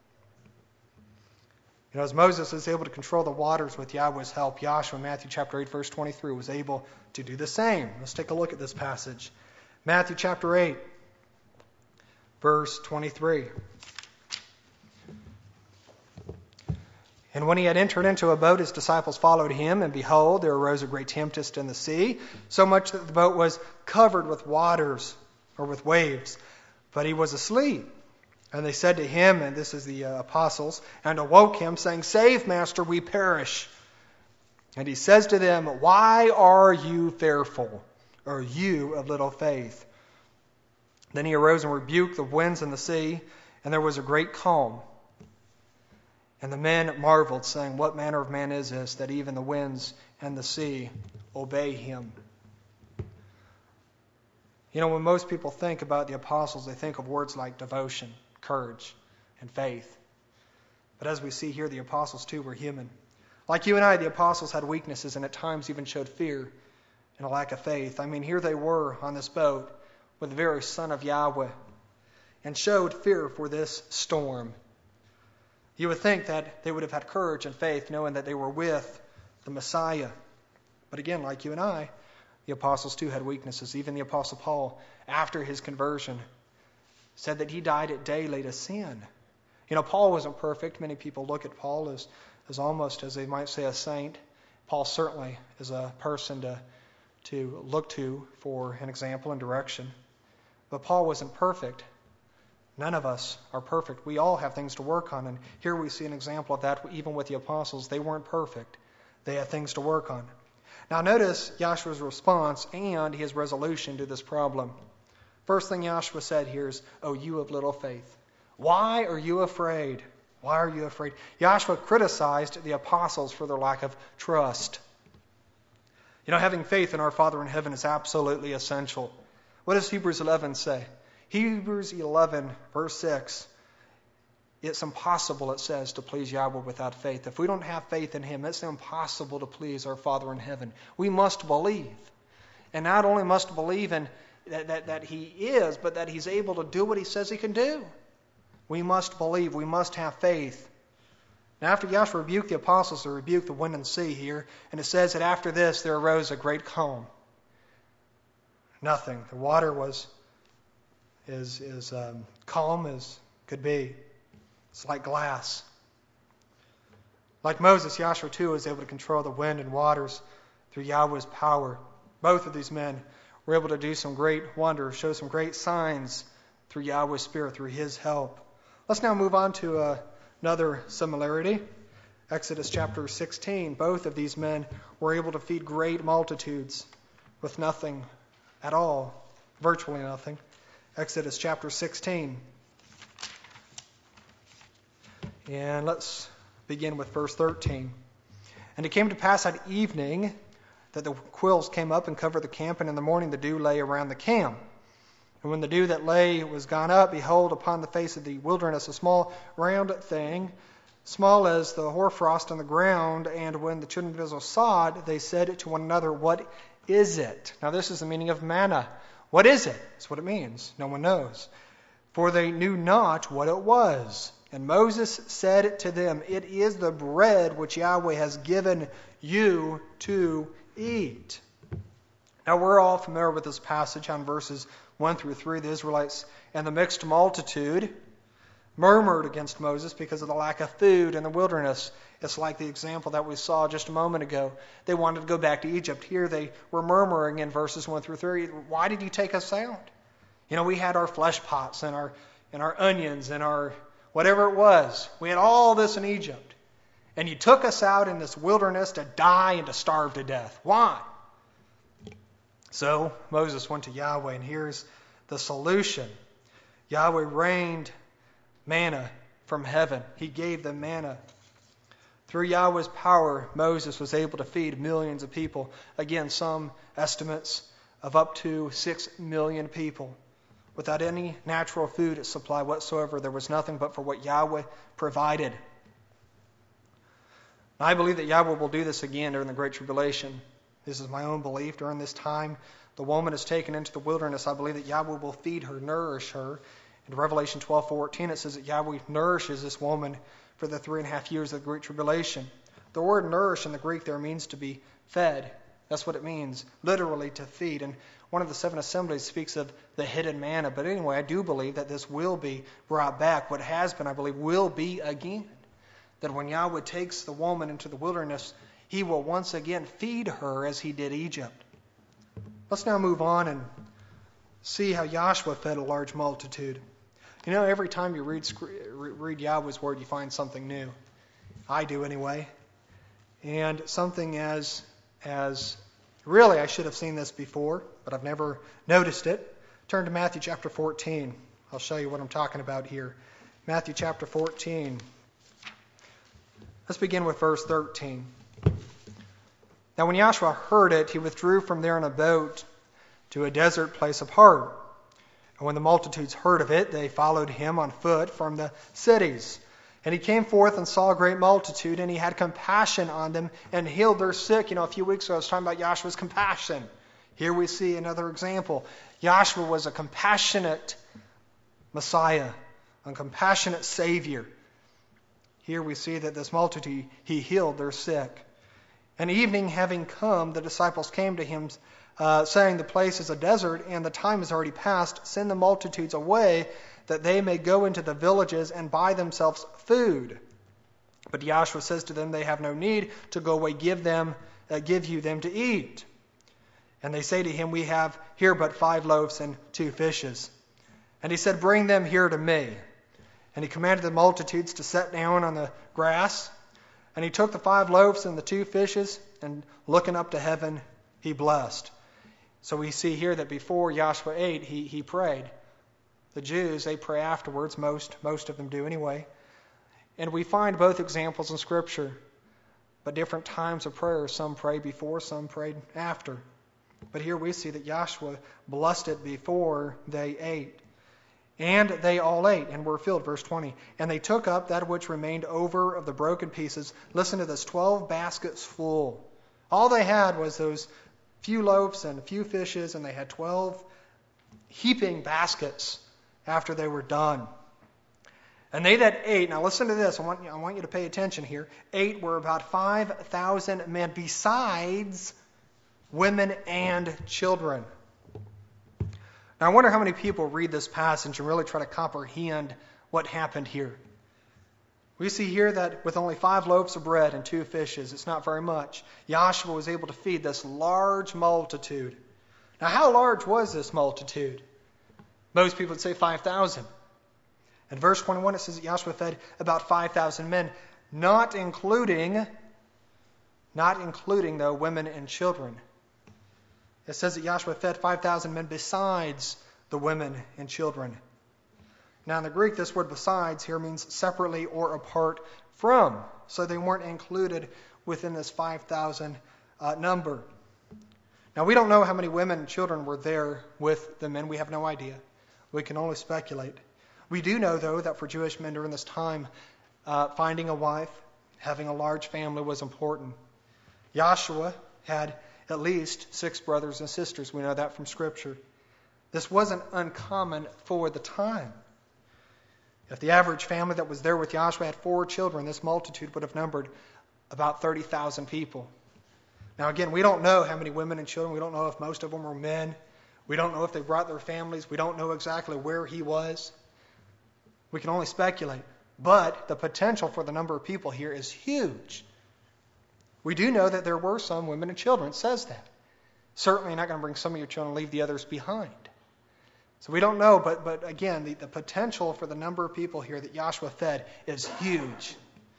You know, as Moses was able to control the waters with Yahweh's help, Joshua in Matthew chapter 8, verse 23 was able to do the same. Let's take a look at this passage. Matthew chapter 8, verse 23. And when he had entered into a boat, his disciples followed him, and behold, there arose a great tempest in the sea, so much that the boat was covered with waters, or with waves. But he was asleep. And they said to him, and this is the apostles, and awoke him, saying, Save, Master, we perish. And he says to them, Why are you fearful, or you of little faith? Then he arose and rebuked the winds and the sea, and there was a great calm. And the men marveled, saying, What manner of man is this, that even the winds and the sea obey him? You know, when most people think about the apostles, they think of words like devotion, courage, and faith. But as we see here, the apostles too were human. Like you and I, the apostles had weaknesses and at times even showed fear and a lack of faith. I mean, here they were on this boat with the very Son of Yahweh and showed fear for this storm. You would think that they would have had courage and faith knowing that they were with the Messiah. But again, like you and I, the apostles too had weaknesses. Even the apostle Paul, after his conversion, said that he died it daily to sin. You know, Paul wasn't perfect. Many people look at Paul as almost, as they might say, a saint. Paul certainly is a person to look to for an example and direction. But Paul wasn't perfect. None of us are perfect. We all have things to work on. And here we see an example of that even with the apostles. They weren't perfect. They had things to work on. Now notice Joshua's response and his resolution to this problem. First thing Joshua said here is, "O you of little faith, why are you afraid?" Why are you afraid? Joshua criticized the apostles for their lack of trust. Having faith in our Father in heaven is absolutely essential. What does Hebrews 11 say? Hebrews 11, verse 6. It's impossible, it says, to please Yahweh without faith. If we don't have faith in Him, it's impossible to please our Father in heaven. We must believe. And not only must believe in that He is, but that He's able to do what He says He can do. We must believe. We must have faith. Now, after Joshua rebuked the apostles, he rebuked the wind and sea here. And it says that after this, there arose a great calm. Nothing. The water was as calm as could be. It's like glass. Like Moses, Joshua too was able to control the wind and waters through Yahweh's power. Both of these men were able to do some great wonders, show some great signs through Yahweh's Spirit, through His help. Let's now move on to another similarity. Exodus chapter 16. Both of these men were able to feed great multitudes with nothing at all, virtually nothing. Exodus chapter 16. And let's begin with verse 13. And it came to pass at evening that the quills came up and covered the camp, and in the morning the dew lay around the camp. And when the dew that lay was gone up, behold, upon the face of the wilderness a small round thing, small as the hoarfrost on the ground. And when the children of Israel saw it, they said to one another, What is it? Now this is the meaning of manna. What is it? That's what it means. No one knows. For they knew not what it was. And Moses said to them, It is the bread which Yahweh has given you to eat. Now we're all familiar with this passage on verses 1 through 3. The Israelites and the mixed multitude murmured against Moses because of the lack of food in the wilderness. It's like the example that we saw just a moment ago. They wanted to go back to Egypt. Here they were murmuring in verses 1 through 3. Why did you take us out? We had our flesh pots and our onions and our whatever it was. We had all this in Egypt. And you took us out in this wilderness to die and to starve to death. Why? So Moses went to Yahweh, and here's the solution. Yahweh rained manna from heaven. He gave them manna. Through Yahweh's power, Moses was able to feed millions of people. Again, some estimates of up to 6 million people. Without any natural food supply whatsoever, there was nothing but for what Yahweh provided. I believe that Yahweh will do this again during the Great Tribulation. This is my own belief. During this time, the woman is taken into the wilderness. I believe that Yahweh will feed her, nourish her. In Revelation 12:14, it says that Yahweh nourishes this woman for the 3.5 years of the Great Tribulation. The word nourish in the Greek there means to be fed. That's what it means, literally to feed. And one of the 7 assemblies speaks of the hidden manna. But anyway, I do believe that this will be brought back. What has been, I believe, will be again. That when Yahweh takes the woman into the wilderness, He will once again feed her as He did Egypt. Let's now move on and see how Joshua fed a large multitude. Every time you read Yahweh's word, you find something new. I do anyway. And something as really, I should have seen this before, but I've never noticed it. Turn to Matthew chapter 14. I'll show you what I'm talking about here. Matthew chapter 14. Let's begin with verse 13. Now when Joshua heard it, he withdrew from there in a boat to a desert place apart. And when the multitudes heard of it, they followed him on foot from the cities. And he came forth and saw a great multitude, and he had compassion on them and healed their sick. A few weeks ago I was talking about Joshua's compassion. Here we see another example. Joshua was a compassionate Messiah, a compassionate Savior. Here we see that this multitude, he healed their sick. And evening having come, the disciples came to him, saying, The place is a desert, and the time is already past. Send the multitudes away, that they may go into the villages and buy themselves food. But Joshua says to them, They have no need to go away. Give you them to eat. And they say to him, We have here but 5 loaves and 2 fishes. And he said, Bring them here to me. And he commanded the multitudes to sit down on the grass. And he took the 5 loaves and the 2 fishes, and looking up to heaven, he blessed. So we see here that before Joshua ate, he prayed. The Jews, they pray afterwards. Most of them do anyway. And we find both examples in Scripture, but different times of prayer. Some prayed before, some prayed after. But here we see that Joshua blessed it before they ate. And they all ate and were filled, verse 20. And they took up that which remained over of the broken pieces. Listen to this, 12 baskets full. All they had was those few loaves and a few fishes, and they had 12 heaping baskets after they were done. And they that ate, now listen to this, I want you to pay attention here. Ate were about 5,000 men, besides women and children. Now, I wonder how many people read this passage and really try to comprehend what happened here. We see here that with only 5 loaves of bread and 2 fishes, it's not very much, Joshua was able to feed this large multitude. Now, how large was this multitude? Most people would say 5,000. In verse 21, it says that Joshua fed about 5,000 men, not including though women and children. It says that Joshua fed 5,000 men besides the women and children. Now in the Greek, this word besides here means separately or apart from. So they weren't included within this 5,000 number. Now we don't know how many women and children were there with the men. We have no idea. We can only speculate. We do know, though, that for Jewish men during this time, finding a wife, having a large family was important. Joshua had at least 6 brothers and sisters. We know that from Scripture. This wasn't uncommon for the time. If the average family that was there with Joshua had 4 children, this multitude would have numbered about 30,000 people. Now again, we don't know how many women and children. We don't know if most of them were men. We don't know if they brought their families. We don't know exactly where he was. We can only speculate. But the potential for the number of people here is huge. We do know that there were some women and children. It says that. Certainly you're not going to bring some of your children and leave the others behind. So we don't know, but again, the potential for the number of people here that Joshua fed is huge.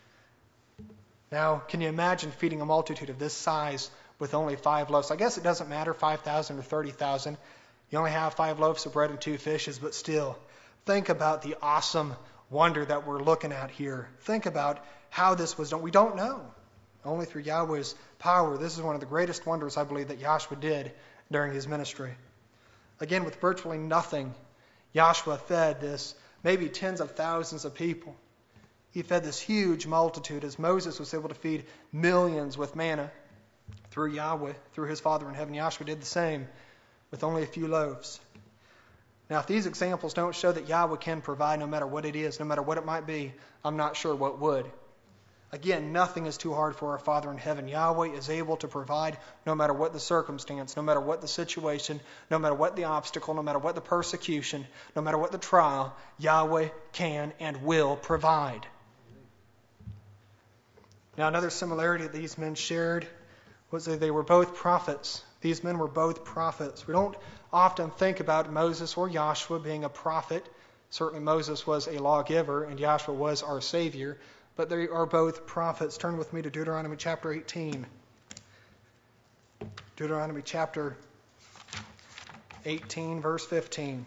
Now, can you imagine feeding a multitude of this size with only 5 loaves? I guess it doesn't matter, 5,000 or 30,000. You only have 5 loaves of bread and 2 fishes, but still, think about the awesome wonder that we're looking at here. Think about how this was done. We don't know. Only through Yahweh's power. This is one of the greatest wonders, I believe, that Joshua did during his ministry. Again, with virtually nothing, Joshua fed this maybe tens of thousands of people. He fed this huge multitude as Moses was able to feed millions with manna through Yahweh, through his Father in heaven. Joshua did the same with only a few loaves. Now, if these examples don't show that Yahweh can provide no matter what it is, no matter what it might be, I'm not sure what would. Again, nothing is too hard for our Father in heaven. Yahweh is able to provide no matter what the circumstance, no matter what the situation, no matter what the obstacle, no matter what the persecution, no matter what the trial, Yahweh can and will provide. Now, another similarity that these men shared was that they were both prophets. These men were both prophets. We don't often think about Moses or Joshua being a prophet. Certainly Moses was a lawgiver and Joshua was our Savior. But they are both prophets. Turn with me to Deuteronomy chapter 18. Deuteronomy chapter 18, verse 15.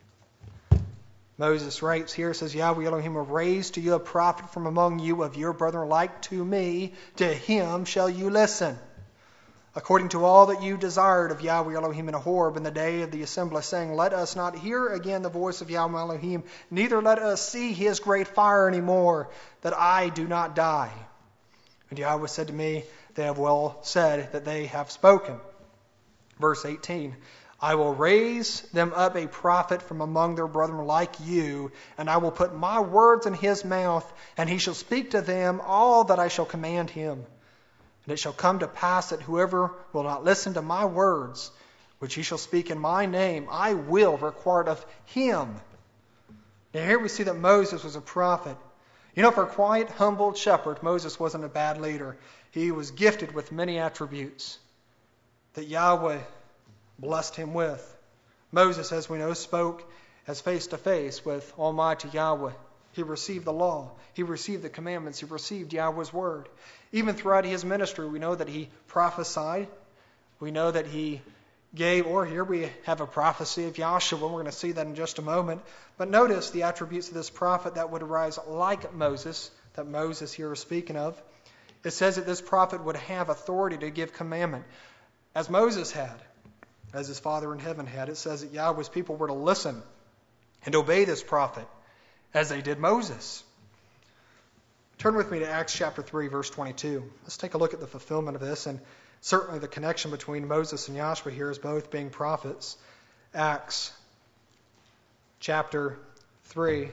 Moses writes here, says, Yahweh Elohim will raise to you a prophet from among you of your brethren like to me. To him shall you listen. According to all that you desired of Yahweh Elohim in Horeb in the day of the assembly, saying, let us not hear again the voice of Yahweh Elohim, neither let us see his great fire anymore, that I do not die. And Yahweh said to me, they have well said that they have spoken. Verse 18, I will raise them up a prophet from among their brethren like you, and I will put my words in his mouth, and he shall speak to them all that I shall command him. And it shall come to pass that whoever will not listen to my words, which he shall speak in my name, I will require of him. Now here we see that Moses was a prophet. You know, for a quiet, humble shepherd, Moses wasn't a bad leader. He was gifted with many attributes that Yahweh blessed him with. Moses, as we know, spoke as face to face with Almighty Yahweh. He received the law. He received the commandments. He received Yahweh's word. Even throughout his ministry, we know that he prophesied. We know that he gave, or here we have a prophecy of Joshua. We're going to see that in just a moment. But notice the attributes of this prophet that would arise like Moses, that Moses here is speaking of. It says that this prophet would have authority to give commandment, as Moses had, as his Father in heaven had. It says that Yahweh's people were to listen and obey this prophet, as they did Moses. Turn with me to Acts chapter 3, verse 22. Let's take a look at the fulfillment of this, and certainly the connection between Moses and Yahshua here as both being prophets. Acts chapter 3,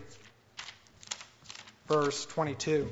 verse 22.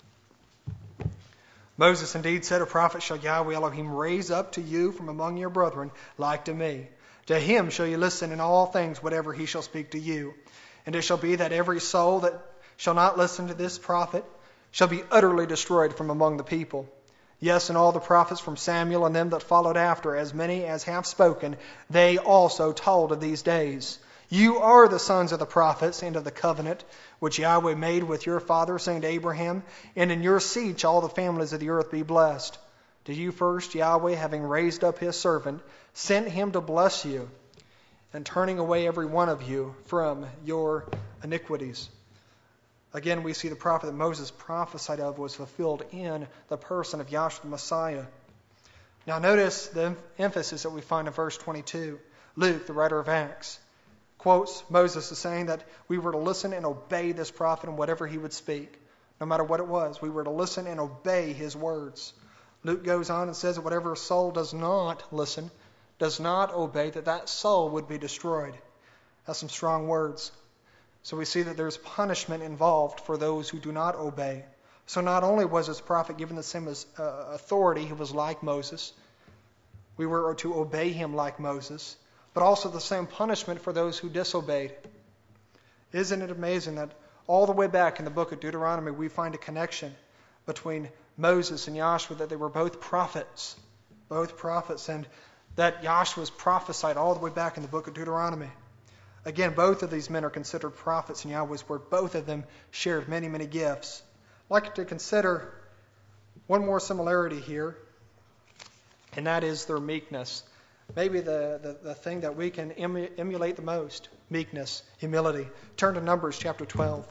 Moses indeed said, "A prophet shall Yahweh Elohim raise up to you from among your brethren, like to me. To him shall you listen in all things, whatever he shall speak to you. And it shall be that every soul that shall not listen to this prophet shall be utterly destroyed from among the people. Yes, and all the prophets from Samuel and them that followed after, as many as have spoken, they also told of these days. You are the sons of the prophets and of the covenant which Yahweh made with your father, saying to Abraham, and in your seed shall all the families of the earth be blessed. To you first Yahweh, having raised up his servant, sent him to bless you, and turning away every one of you from your iniquities." Again, we see the prophet that Moses prophesied of was fulfilled in the person of Yahshua the Messiah. Now notice the emphasis that we find in verse 22. Luke, the writer of Acts, quotes Moses as saying that we were to listen and obey this prophet in whatever he would speak, no matter what it was. We were to listen and obey his words. Luke goes on and says that whatever soul does not listen, does not obey, that soul would be destroyed. That's some strong words. So we see that there's punishment involved for those who do not obey. So not only was this prophet given the same authority, he was like Moses. We were to obey him like Moses, but also the same punishment for those who disobeyed. Isn't it amazing that all the way back in the book of Deuteronomy we find a connection between Moses and Yahshua, that they were both prophets, and that Yahshua was prophesied all the way back in the book of Deuteronomy. Again, both of these men are considered prophets in Yahweh's word. Both of them shared many, many gifts. I'd like to consider one more similarity here, and that is their meekness. Maybe the thing that we can emulate the most, meekness, humility. Turn to Numbers chapter 12.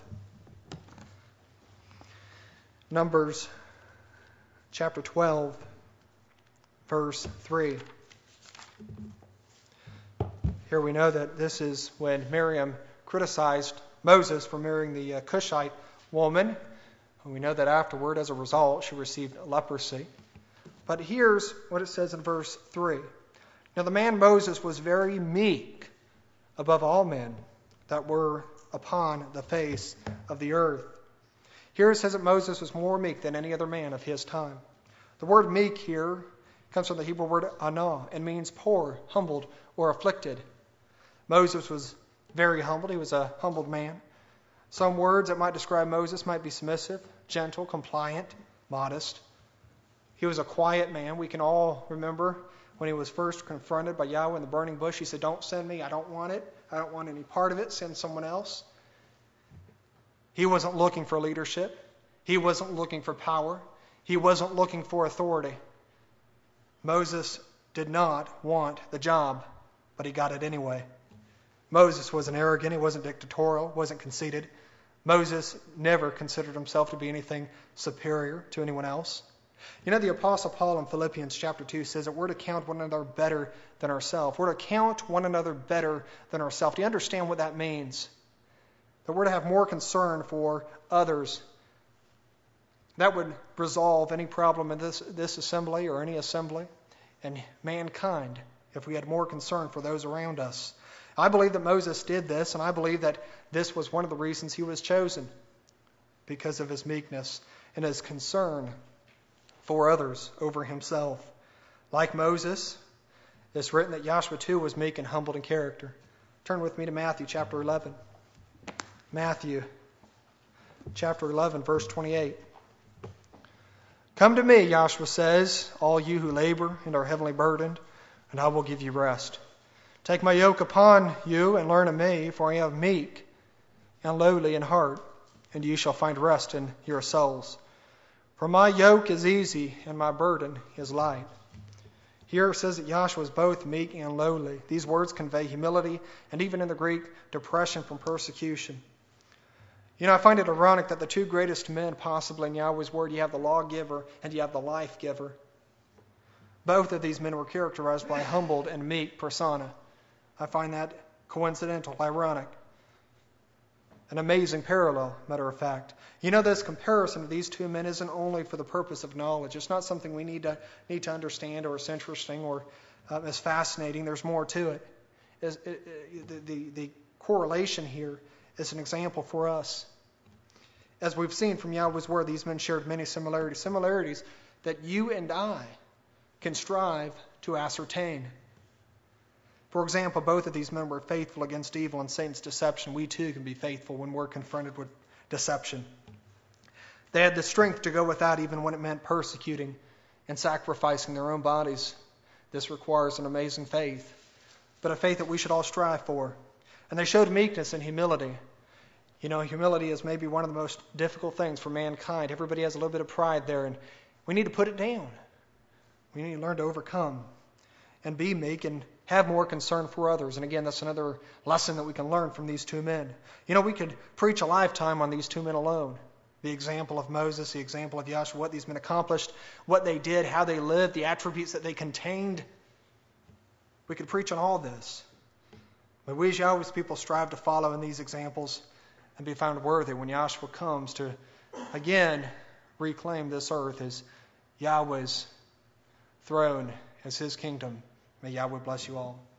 Numbers chapter 12, verse 3. Here we know that this is when Miriam criticized Moses for marrying the Cushite woman. And we know that afterward, as a result, she received leprosy. But here's what it says in verse 3. Now the man Moses was very meek above all men that were upon the face of the earth. Here it says that Moses was more meek than any other man of his time. The word meek here comes from the Hebrew word anah and means poor, humbled, or afflicted. Moses was very humbled. He was a humbled man. Some words that might describe Moses might be submissive, gentle, compliant, modest. He was a quiet man. We can all remember when he was first confronted by Yahweh in the burning bush. He said, "Don't send me. I don't want it. I don't want any part of it. Send someone else." He wasn't looking for leadership. He wasn't looking for power. He wasn't looking for authority. Moses did not want the job, but he got it anyway. Moses wasn't arrogant. He wasn't dictatorial, wasn't conceited. Moses never considered himself to be anything superior to anyone else. You know, the Apostle Paul in Philippians chapter 2 says that we're to count one another better than ourselves. We're to count one another better than ourselves. Do you understand what that means? That we're to have more concern for others. That would resolve any problem in this assembly or any assembly and mankind if we had more concern for those around us. I believe that Moses did this, and I believe that this was one of the reasons he was chosen, because of his meekness and his concern for others over himself. Like Moses, it's written that Yahshua too was meek and humbled in character. Turn with me to Matthew chapter 11. Matthew chapter 11, verse 28. "Come to me," Yahshua says, "all you who labor and are heavily burdened, and I will give you rest. Take my yoke upon you and learn of me, for I am meek and lowly in heart, and you shall find rest in your souls. For my yoke is easy and my burden is light." Here it says that Yahshua was both meek and lowly. These words convey humility and even in the Greek, depression from persecution. You know, I find it ironic that the two greatest men possibly in Yahweh's Word, you have the lawgiver and you have the life giver. Both of these men were characterized by a humbled and meek persona. I find that coincidental, ironic. An amazing parallel, matter of fact. You know, this comparison of these two men isn't only for the purpose of knowledge. It's not something we need to understand, or it's interesting, or is fascinating. There's more to it. The correlation here is an example for us. As we've seen from Yahweh's Word, these men shared many similarities that you and I can strive to ascertain. For example, both of these men were faithful against evil and Satan's deception. We too can be faithful when we're confronted with deception. They had the strength to go without even when it meant persecuting and sacrificing their own bodies. This requires an amazing faith, but a faith that we should all strive for. And they showed meekness and humility. You know, humility is maybe one of the most difficult things for mankind. Everybody has a little bit of pride there, and we need to put it down. We need to learn to overcome and be meek and have more concern for others. And again, that's another lesson that we can learn from these two men. You know, we could preach a lifetime on these two men alone. The example of Moses, the example of Yahshua, what these men accomplished, what they did, how they lived, the attributes that they contained. We could preach on all this. But we as Yahweh's people strive to follow in these examples and be found worthy when Yahshua comes to, again, reclaim this earth as Yahweh's throne, as His kingdom. May Yahweh bless you all.